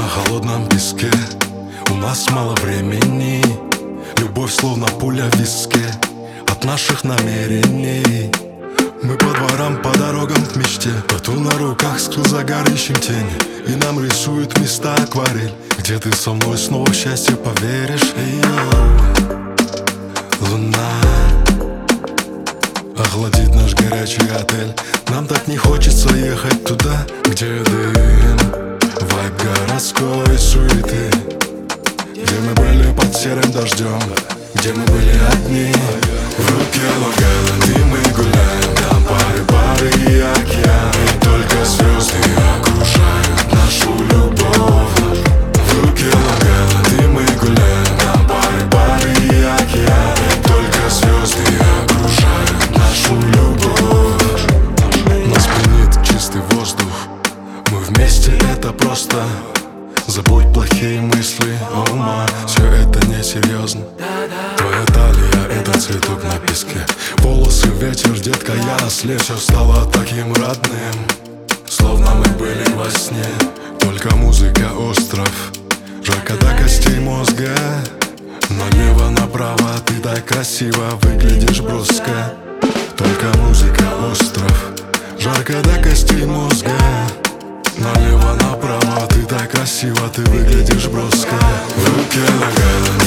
холодном песке. У нас мало времени, любовь словно пуля в виске от наших намерений. Мы по дворам, по дорогам к мечте, тату на руках, скрыл загар, ищем тени, и нам рисуют места акварель, где ты со мной снова в счастье поверишь. Луна охладит наш горячий отель. Нам так не хочется ехать туда, где дым, вайб городской суеты, где мы были под серым дождем, где мы были одни. В руке Лонг-Айленд, и мы гуляем, там пары и океан, и только звезды окружают нашу любовь. В руке Лонг-Айленд, и мы гуляем, там пары и океан, и только звезды окружают нашу любовь. Нас пьянит чистый воздух, мы вместе, это просто. Забудь плохие мысли, о май, все это несерьезно. Твоя талия — это цветок на песке, волосы ветер, детка, я ослеп. Все стало таким родным, словно мы были во сне. Только музыка, остров, жарко до костей мозга. Налево-направо ты так красиво выглядишь броско. Только музыка, остров, жарко до костей мозга. Налево-направо ты так красиво, ты выглядишь броско. В руке Лонг-Айленд,